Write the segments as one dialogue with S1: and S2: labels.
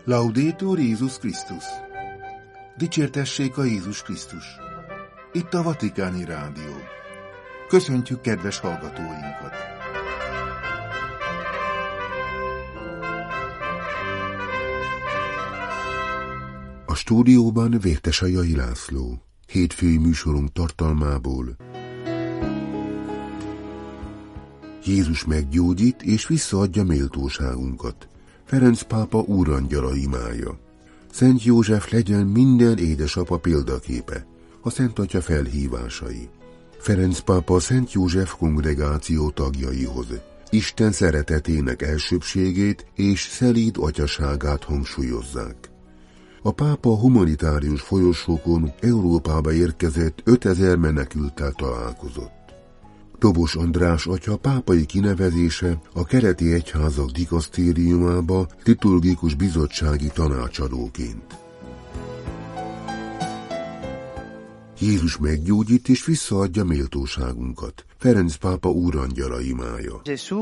S1: Laudetur Jézus Krisztus! Dicsértessék a Jézus Krisztus! Itt a Vatikáni Rádió. Köszöntjük kedves hallgatóinkat! A stúdióban Vértesai László. Hétfői műsorunk tartalmából: Jézus meggyógyít és visszaadja méltóságunkat. Ferenc pápa úrangyala imája. Szent József legyen minden édesapa példaképe. A Szent Atya felhívásai. Ferenc pápa a Szent József kongregáció tagjaihoz Isten szeretetének elsőbbségét és szelíd atyaságát hangsúlyozzák. A pápa humanitárius folyosókon Európába érkezett 5000 menekülttel találkozott. Dobos András atya pápai kinevezése a keleti egyházak dikasztériumába liturgikus bizottsági tanácsadóként. Jézus meggyógyít és visszaadja méltóságunkat. Ferenc pápa úrangyala imája.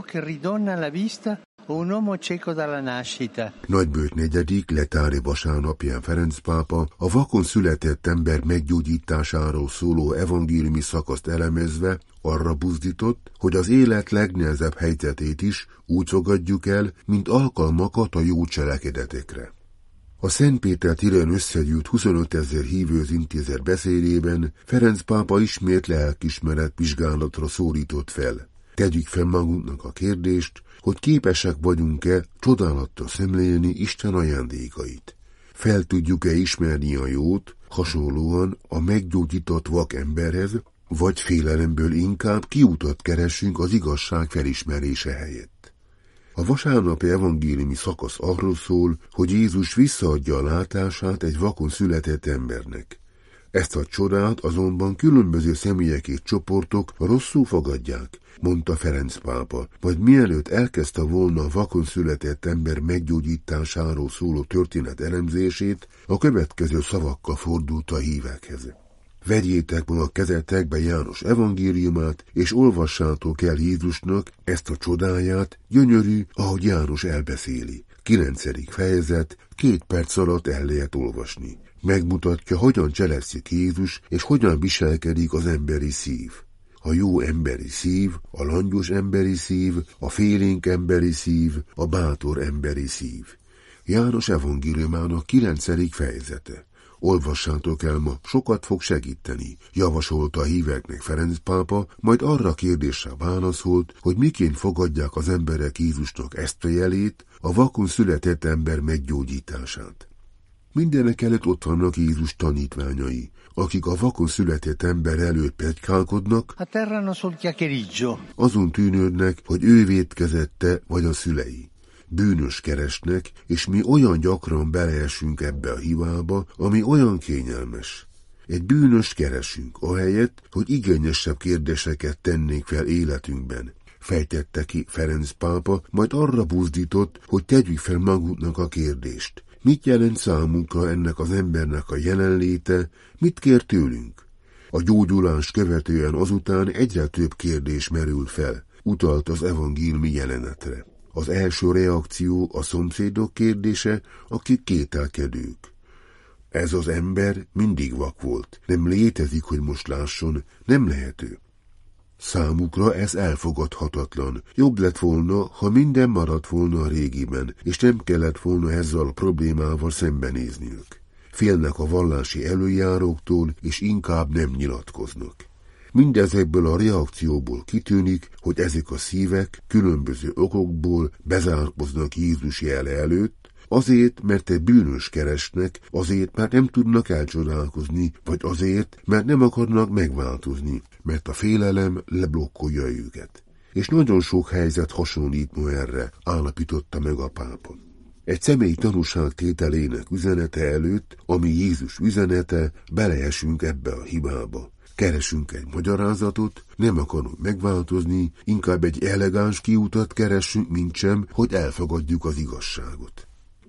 S1: Nagybőjt 4. letári vasárnapján Ferenc pápa a vakon született ember meggyógyításáról szóló evangéliumi szakaszt elemezve arra buzdított, hogy az élet legnehezebb helyzetét is úgy fogadjuk el, mint alkalmakat a jó cselekedetekre. A Szent Péter téren összegyűlt 25 000 hívőz intézett beszédében Ferenc pápa ismét lelkiismeret vizsgálatra szólított fel. Tegyük fel magunknak a kérdést, hogy képesek vagyunk-e csodálattal szemlélni Isten ajándékait. Fel tudjuk-e ismerni a jót, hasonlóan a meggyógyított vak emberhez, vagy félelemből inkább kiutat keresünk az igazság felismerése helyett. A vasárnapi evangéliumi szakasz arról szól, hogy Jézus visszaadja a látását egy vakon született embernek. Ezt a csodát azonban különböző személyek és csoportok rosszul fogadják, mondta Ferenc pápa, majd mielőtt elkezdte volna a vakon született ember meggyógyításáról szóló történet elemzését, a következő szavakkal fordult a hívekhez. Vegyétek ma a kezetekbe János evangéliumát, és olvassátok el Jézusnak ezt a csodáját, gyönyörű, ahogy János elbeszéli. 9. fejezet, 2 perc alatt el lehet olvasni. Megmutatja, hogyan cselekszik Jézus, és hogyan viselkedik az emberi szív. A jó emberi szív, a langyos emberi szív, a félénk emberi szív, a bátor emberi szív. János evangéliumának 9. fejezete. Olvassátok el ma, sokat fog segíteni, javasolta a híveknek Ferenc pápa, majd arra a kérdésre válaszolt, hogy miként fogadják az emberek Jézusnak ezt a jelét, a vakon született ember meggyógyítását. Mindenekelőtt ott vannak Jézus tanítványai, akik a vakon született ember előtt pletykálkodnak, azon tűnődnek, hogy ő vétkezette vagy a szülei. Bűnös keresnek, és mi olyan gyakran beleesünk ebbe a hibába, ami olyan kényelmes. Egy bűnöst keresünk, ahelyett, hogy igényesebb kérdéseket tennénk fel életünkben. Fejtette ki Ferenc pápa, majd arra buzdított, hogy tegyük fel magunknak a kérdést. Mit jelent számunkra ennek az embernek a jelenléte, mit kér tőlünk? A gyógyulás követően azután egyre több kérdés merül fel, utalt az evangéliumi jelenetre. Az első reakció a szomszédok kérdése, akik kételkedők. Ez az ember mindig vak volt, nem létezik, hogy most lásson, nem lehető. Számukra ez elfogadhatatlan. Jobb lett volna, ha minden maradt volna a régiben, és nem kellett volna ezzel a problémával szembenézniük. Félnek a vallási előjáróktól, és inkább nem nyilatkoznak. Mindezekből a reakcióból kitűnik, hogy ezek a szívek különböző okokból bezárkoznak Jézus jele előtt, azért, mert egy bűnös keresnek, azért, mert nem tudnak elcsodálkozni, vagy azért, mert nem akarnak megváltozni, mert a félelem leblokkolja őket. És nagyon sok helyzet hasonlít ma erre, állapította meg a pápa. Egy személyi tanúságtételének üzenete előtt, ami Jézus üzenete, beleesünk ebbe a hibába. Keresünk egy magyarázatot, nem akarunk megváltozni, inkább egy elegáns kiutat keresünk, mintsem, hogy elfogadjuk az igazságot.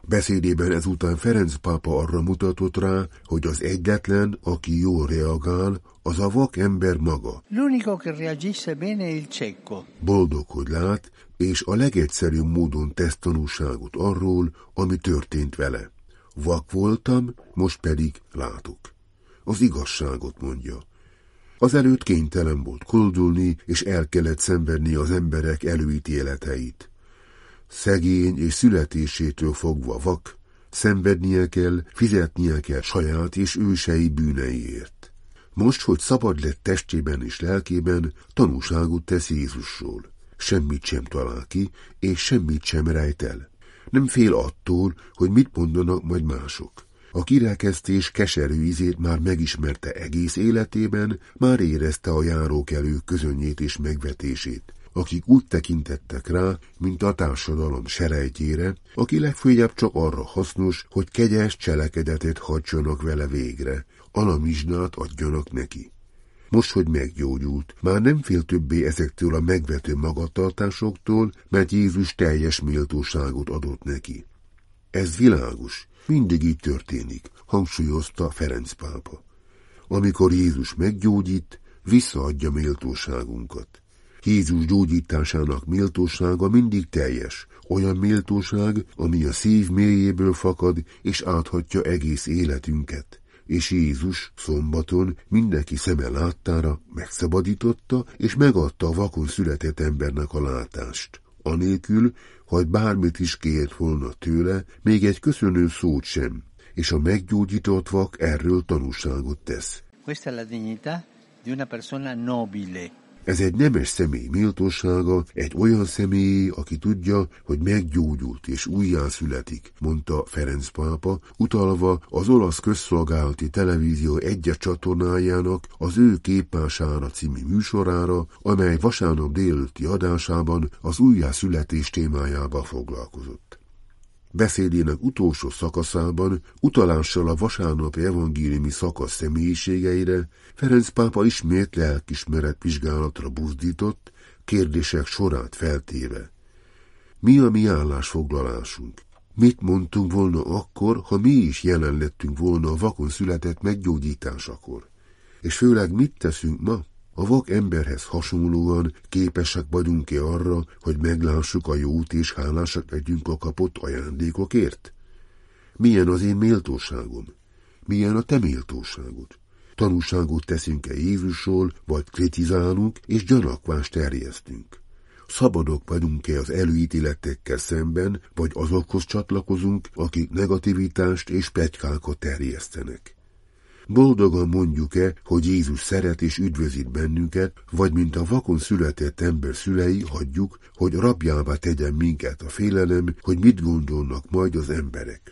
S1: Beszédében ezután Ferenc pápa arra mutatott rá, hogy az egyetlen, aki jól reagál, az a vak ember maga.
S2: L'unico che reagisce bene è il cieco.
S1: Boldog, hogy lát, és a legegyszerűbb módon tesz tanúságot arról, ami történt vele. Vak voltam, most pedig látok. Az igazságot mondja. Azelőtt kénytelen volt koldulni, és el kellett szenvedni az emberek előítéleteit. Szegény és születésétől fogva vak, szenvednie kell, fizetnie kell saját és ősei bűneiért. Most, hogy szabad lett testében és lelkében, tanúságot tesz Jézusról. Semmit sem talál ki, és semmit sem rejt el. Nem fél attól, hogy mit mondanak majd mások. A kirekesztés keserű ízét már megismerte egész életében, már érezte a járókelők közönnyét és megvetését, akik úgy tekintettek rá, mint a társadalom serejtjére, aki legfőjebb csak arra hasznos, hogy kegyes cselekedetet hagyjanak vele végre, alamizsnát adjanak neki. Most, hogy meggyógyult, már nem fél többé ezektől a megvető magatartásoktól, mert Jézus teljes méltóságot adott neki. Ez világos, mindig így történik, hangsúlyozta Ferenc pápa. Amikor Jézus meggyógyít, visszaadja méltóságunkat. Jézus gyógyításának méltósága mindig teljes, olyan méltóság, ami a szív mélyéből fakad, és áthatja egész életünket. És Jézus szombaton mindenki szeme láttára megszabadította, és megadta a vakon született embernek a látást. Anélkül, hogy bármit is kért volna tőle, még egy köszönő szót sem, és a meggyógyított vak erről tanúságot tesz.
S2: Questa è la dignità di una persona nobile.
S1: Ez egy nemes személy méltósága, egy olyan személy, aki tudja, hogy meggyógyult és újjászületik, mondta Ferenc pápa, utalva az olasz közszolgálati televízió egyes csatornájának az ő képmására című műsorára, amely vasárnap délelőtti adásában az újjászületés témájával foglalkozott. Beszédének utolsó szakaszában, utalással a vasárnapi evangéliumi szakasz személyiségeire, Ferenc pápa ismét lelkismeret vizsgálatra buzdított, kérdések sorát feltéve. Mi a mi állásfoglalásunk? Mit mondtunk volna akkor, ha mi is jelen lettünk volna a vakon született meggyógyításakor? És főleg mit teszünk ma? A vak emberhez hasonlóan képesek vagyunk-e arra, hogy meglássuk a jót és hálásak legyünk a kapott ajándékokért? Milyen az én méltóságom? Milyen a te méltóságod? Tanúságot teszünk-e Jézusról, vagy kritizálunk és gyanakvást terjesztünk? Szabadok vagyunk-e az előítéletekkel szemben, vagy azokhoz csatlakozunk, akik negativitást és pletykákat terjesztenek? Boldogan mondjuk-e, hogy Jézus szeret és üdvözít bennünket, vagy mint a vakon született ember szülei hagyjuk, hogy rabjává tegyen minket a félelem, hogy mit gondolnak majd az emberek.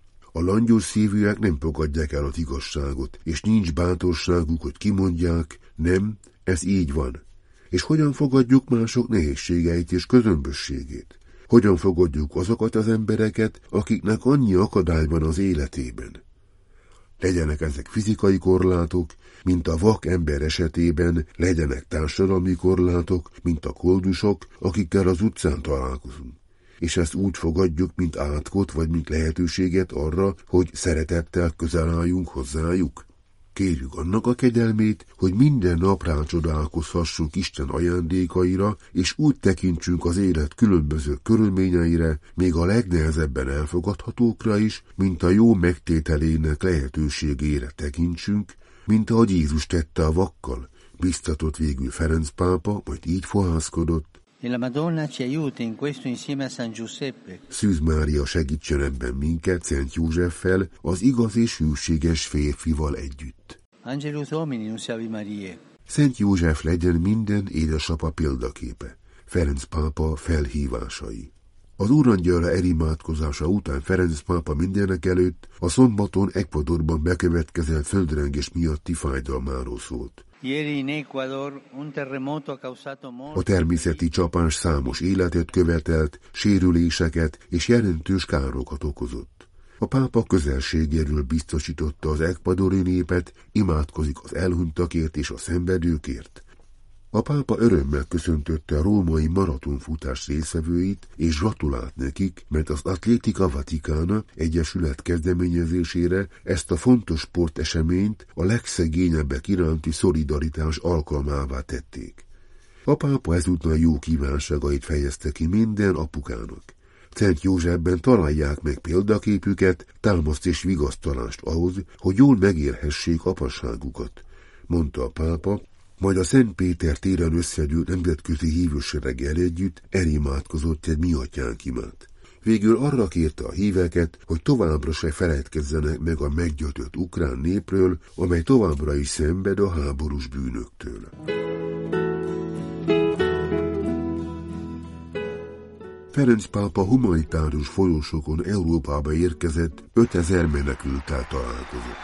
S1: A langyos szívűek nem fogadják el az igazságot, és nincs bátorságuk, hogy kimondják, nem, ez így van. És hogyan fogadjuk mások nehézségeit és közömbösségét? Hogyan fogadjuk azokat az embereket, akiknek annyi akadály van az életében? Legyenek ezek fizikai korlátok, mint a vak ember esetében, legyenek társadalmi korlátok, mint a koldusok, akikkel az utcán találkozunk. És ezt úgy fogadjuk, mint átkot, vagy mint lehetőséget arra, hogy szeretettel közel álljunk hozzájuk. Kérjük annak a kegyelmét, hogy minden nap rácsodálkozhassunk Isten ajándékaira, és úgy tekintsünk az élet különböző körülményeire, még a legnehezebben elfogadhatókra is, mint a jó megtételének lehetőségére tekintsünk, mint ahogy Jézus tette a vakkal, biztatott végül Ferenc pápa, majd így fohászkodott.
S2: E la Madonna ci aiuti in questo insieme a San Giuseppe.
S1: Szűz Mária segítsen ebben minket Szent Józseffel, az igaz és hűséges férfival együtt.
S2: Angelus Domini, nunciavi Mariae.
S1: Szent József legyen minden édesapa példaképe. Ferenc pápa felhívásai. Az úrangyalra elimádkozása után Ferenc pápa mindenek előtt a szombaton Ecuadorban bekövetkezett földrengés miatti fájdalmáról szólt. A természeti csapás számos életet követelt, sérüléseket és jelentős károkat okozott. A pápa közelségéről biztosította az ekvadori népet, imádkozik az elhunytakért és a szenvedőkért. A pápa örömmel köszöntötte a római maratonfutás résztvevőit, és gratulált nekik, mert az Atletica Vaticana egyesület kezdeményezésére ezt a fontos sporteseményt a legszegényebbek iránti szolidaritás alkalmává tették. A pápa ezúttal jó kívánságait fejezte ki minden apukának. Szent Józsefben találják meg példaképüket, támaszt és vigasztalást ahhoz, hogy jól megérhessék apasságukat, mondta a pápa, majd a Szent Péter téren összegyűlt nemzetközi hívősereggel együtt elimádkozott egy Mi Atyánk imát. Végül arra kérte a híveket, hogy továbbra se feledkezzenek meg a meggyötött ukrán népről, amely továbbra is szenved a háborús bűnöktől. Ferenc pápa humanitárius folyosókon Európába érkezett, 5000 menekülttel találkozott.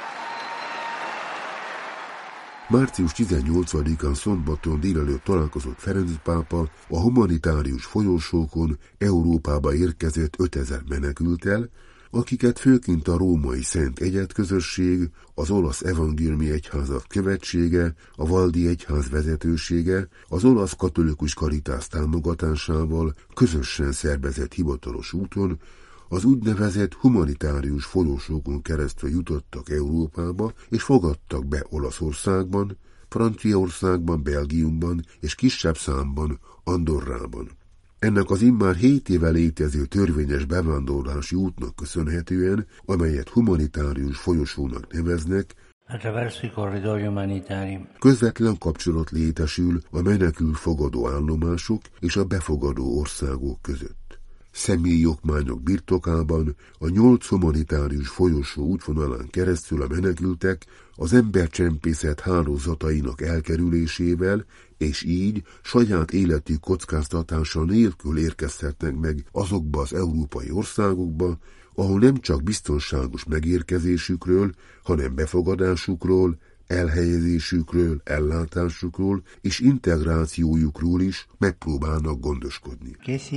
S1: Március 18-án szombaton délelőtt találkozott Ferenc pápa a humanitárius folyosókon Európába érkezett 5000 menekülttel, akiket főként a római Szent Egyházközösség, az olasz evangéliumi egyházak követsége, a valdi egyház vezetősége, az olasz katolikus karitász támogatásával közösen szervezett hivatalos úton, az úgynevezett humanitárius folyosókon keresztül jutottak Európába, és fogadtak be Olaszországban, Franciaországban, Belgiumban és kisebb számban Andorrában. Ennek az immár 7 éve létező törvényes bevándorlási útnak köszönhetően, amelyet humanitárius folyosónak neveznek, közvetlen kapcsolat létesül a menekült fogadó állomások és a befogadó országok között. Személyi okmányok birtokában a 8 humanitárius folyosó útvonalán keresztül a menekültek az embercsempészet hálózatainak elkerülésével, és így saját életük kockáztatása nélkül érkezhetnek meg azokba az európai országokba, ahol nem csak biztonságos megérkezésükről, hanem befogadásukról, elhelyezésükről, ellátásukról és integrációjukról is megpróbálnak gondoskodni.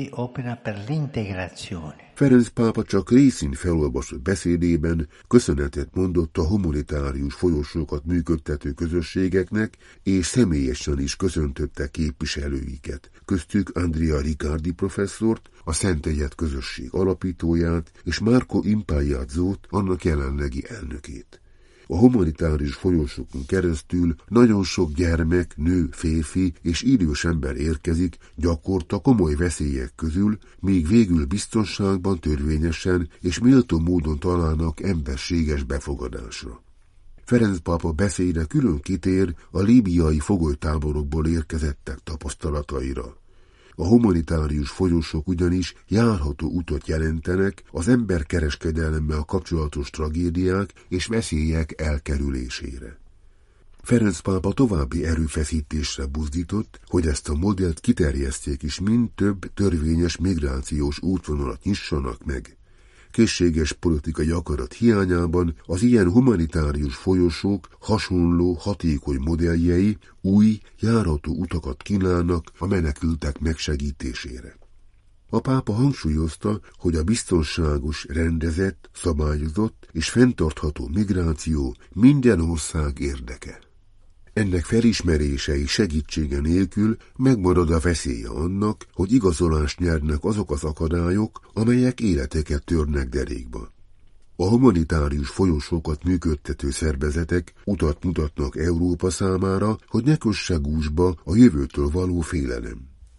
S1: Ferenc pápa csak részén felolvasott beszédében köszönetet mondott a humanitárius folyosókat működtető közösségeknek, és személyesen is köszöntötte képviselőiket, köztük Andrea Riccardi professzort, a Szent Egyház közösség alapítóját, és Marco Impagliazzót, annak jelenlegi elnökét. A humanitárius folyosókon keresztül nagyon sok gyermek, nő, férfi és idős ember érkezik, gyakorta komoly veszélyek közül, míg végül biztonságban, törvényesen és méltó módon találnak emberséges befogadásra. Ferenc pápa beszéde külön kitér a líbiai fogolytáborokból érkezettek tapasztalataira. A humanitárius folyosók ugyanis járható utat jelentenek az emberkereskedelemmel kapcsolatos tragédiák és veszélyek elkerülésére. Ferenc pápa további erőfeszítésre buzdított, hogy ezt a modellt kiterjesztjék és mind több törvényes migrációs útvonalat nyissanak meg. Készséges politikai akarat hiányában az ilyen humanitárius folyosók hasonló, hatékony modelljei új, járható utakat kínálnak a menekültek megsegítésére. A pápa hangsúlyozta, hogy a biztonságos, rendezett, szabályozott és fenntartható migráció minden ország érdeke. Ennek felismerése és segítsége nélkül megmarad a veszélye annak, hogy igazolást nyernek azok az akadályok, amelyek életeket törnek derékba. A humanitárius folyosókat működtető szervezetek utat mutatnak Európa számára, hogy ne kösse gúzsba a jövőtől való félelem.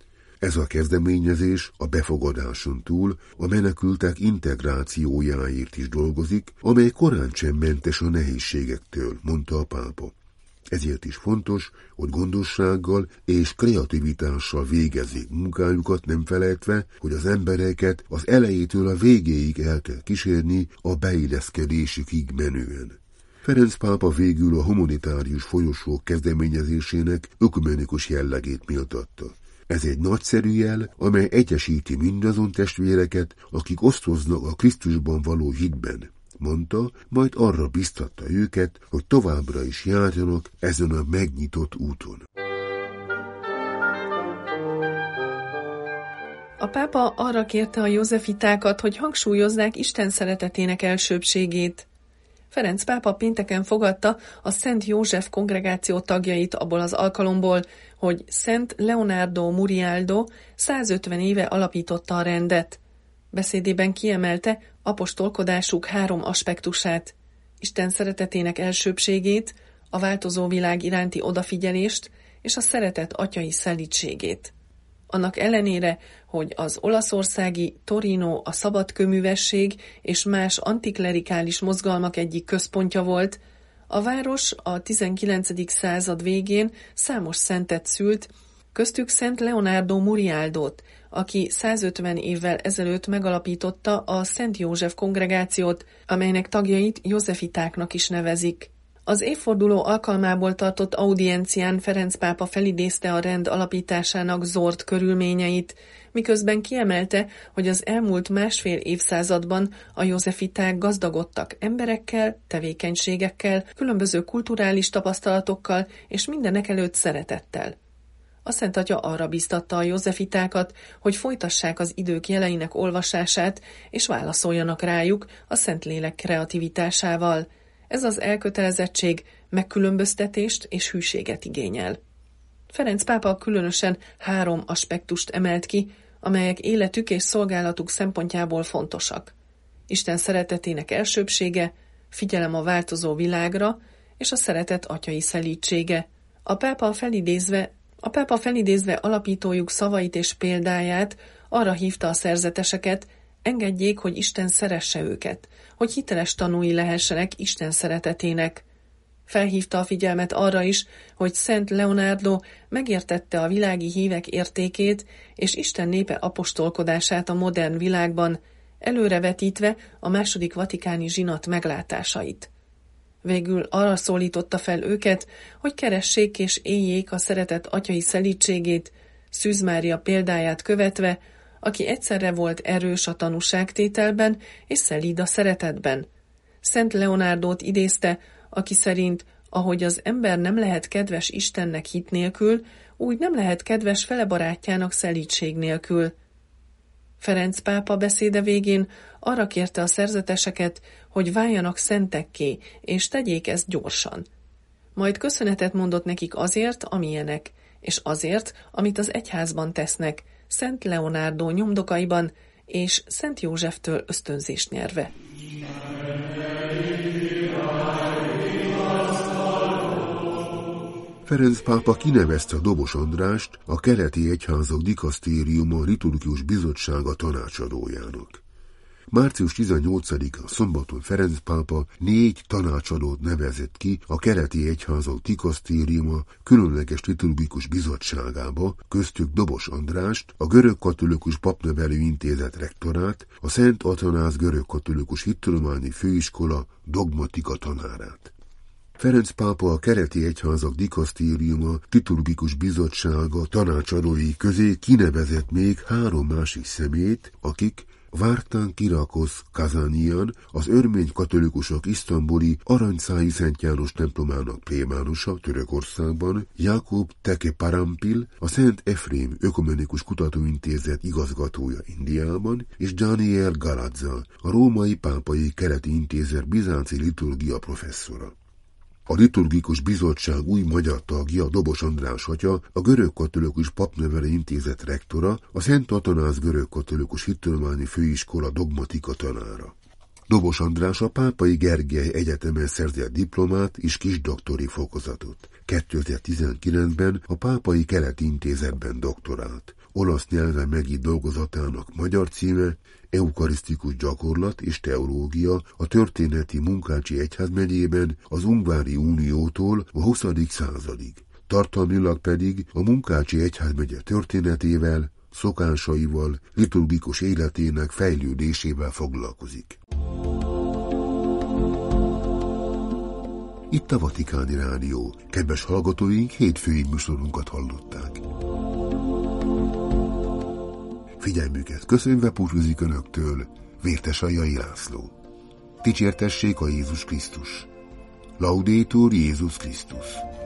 S1: Ez a kezdeményezés a befogadáson túl a menekültek integrációjáért is dolgozik, amely korán sem mentes a nehézségektől, mondta a pápa. Ezért is fontos, hogy gondossággal és kreativitással végezzék munkájukat, nem felejtve, hogy az embereket az elejétől a végéig el kell kísérni a beilleszkedésükig menően. Ferenc pápa végül a humanitárius folyosók kezdeményezésének ökumenikus jellegét méltatta. Ez egy nagyszerű jel, amely egyesíti mindazon testvéreket, akik osztoznak a Krisztusban való hitben, mondta, majd arra biztatta őket, hogy továbbra is járjanak ezen a megnyitott úton.
S3: A pápa arra kérte a józefitákat, hogy hangsúlyozzák Isten szeretetének elsőbbségét. Ferenc pápa pénteken fogadta a Szent József kongregáció tagjait abból az alkalomból, hogy Szent Leonardo Murialdo 150 éve alapította a rendet. Beszédében kiemelte apostolkodásuk 3 aspektusát: Isten szeretetének elsőbbségét, a változó világ iránti odafigyelést és a szeretet atyai szelídségét. Annak ellenére, hogy az olaszországi Torino a szabadkőművesség és más antiklerikális mozgalmak egyik központja volt, a város a 19. század végén számos szentet szült, köztük Szent Leonardo Murialdót, aki 150 évvel ezelőtt megalapította a Szent József kongregációt, amelynek tagjait józsefitáknak is nevezik. Az évforduló alkalmából tartott audiencián Ferenc pápa felidézte a rend alapításának zord körülményeit, miközben kiemelte, hogy az elmúlt 1,5 évszázadban a józsefiták gazdagodtak emberekkel, tevékenységekkel, különböző kulturális tapasztalatokkal és mindenekelőtt szeretettel. A Szent Atya arra bíztatta a józsefitákat, hogy folytassák az idők jeleinek olvasását, és válaszoljanak rájuk a Szentlélek kreativitásával. Ez az elkötelezettség megkülönböztetést és hűséget igényel. Ferenc pápa különösen 3 aspektust emelt ki, amelyek életük és szolgálatuk szempontjából fontosak: Isten szeretetének elsőbbsége, figyelem a változó világra, és a szeretet atyai szelídsége. A pápa felidézve alapítójuk szavait és példáját arra hívta a szerzeteseket, engedjék, hogy Isten szeresse őket, hogy hiteles tanúi lehessenek Isten szeretetének. Felhívta a figyelmet arra is, hogy Szent Leonardo megértette a világi hívek értékét és Isten népe apostolkodását a modern világban, előrevetítve a II. Vatikáni zsinat meglátásait. Végül arra szólította fel őket, hogy keressék és éljék a szeretet atyai szelídségét, Szűz Mária példáját követve, aki egyszerre volt erős a tanúságtételben és szelíd a szeretetben. Szent Leonardót idézte, aki szerint, ahogy az ember nem lehet kedves Istennek hit nélkül, úgy nem lehet kedves fele barátjának szelídség nélkül. Ferenc pápa beszéde végén arra kérte a szerzeteseket, hogy váljanak szentekké, és tegyék ezt gyorsan. Majd köszönetet mondott nekik azért, amilyenek, és azért, amit az egyházban tesznek, Szent Leonardo nyomdokaiban, és Szent Józseftől ösztönzést nyerve.
S1: Ferenc pápa kinevezte Dobos Andrást a keleti egyházak dikasztériuma liturgikus bizottsága tanácsadójának. Március 18-a szombaton Ferenc pápa 4 tanácsadót nevezett ki a keleti egyházak dikasztériuma különleges liturgikus bizottságába, köztük Dobos Andrást, a görögkatolikus papnevelő intézet rektorát, a Szent Atanáz görögkatolikus hittudományi főiskola dogmatika tanárát. Ferenc pápa a keleti egyházak dikasztériuma liturgikus bizottsága tanácsadói közé kinevezett még 3 másik személyt, akik Vártán Kirakosz Kazányian, az örmény katolikusok isztambuli Aranyszályi Szent János templomának plébánusa Törökországban, Jákob Teke Parampil, a Szent Efrém Ökumenikus Kutatóintézet igazgatója Indiában, és Daniel Galadza, a római pápai keleti intézet bizánci liturgia professzora. A liturgikus bizottság új magyar tagja, Dobos András atya, a görögkatolikus papnevelő intézet rektora, a Szent Atanáz görögkatolikus hittudományi főiskola dogmatika tanára. Dobos András a Pápai Gergely Egyetemen szerzett diplomát és kisdoktori fokozatot. 2019-ben a Pápai Keleti Intézetben doktorált. Olasz nyelven megírt dolgozatának magyar címe Eukarisztikus gyakorlat és teológia a történeti Munkácsi egyházmegyében az Ungvári Uniótól a 20. századig. Tartalmilag pedig a Munkácsi egyházmegye történetével, szokásaival, liturgikus életének fejlődésével foglalkozik. Itt a Vatikáni Rádió. Kedves hallgatóink, hétfői műsorunkat hallották. Figyelmüket köszönve búcsúzik Önöktől Vértesajai László. Dicsértessék a Jézus Krisztus! Laudetur Jézus Krisztus!